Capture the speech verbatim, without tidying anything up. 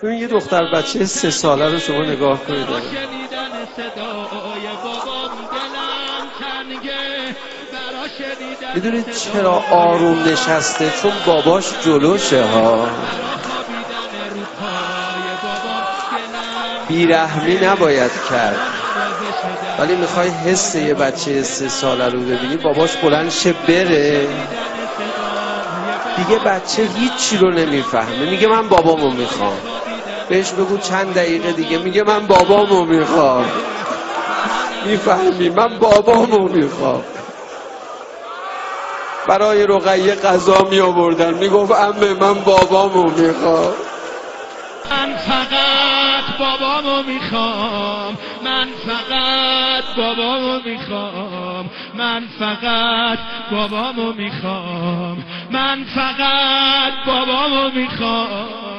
ببین یه دختر بچه سه ساله رو شما نگاه کنید. میدونید چرا آروم نشسته؟ چون باباش جلوشه ها. بیرحمی نباید کرد، ولی میخوای حس یه بچه سه ساله رو ببینی، باباش بلند شه بره دیگه. بچه هیچی رو نمیفهمه، میگه من بابامو میخوام. بهش بگو چند دقیقه دیگه، میگه من بابامو میخوام. میفهمی؟ من بابامو میخوام. برای رقیه غذا می آوردن، میگفت عمه من بابامو میخوام. من فقط بابامو میخوام، من فقط بابامو میخوام، من فقط بابامو میخوام، من فقط بابامو میخوام.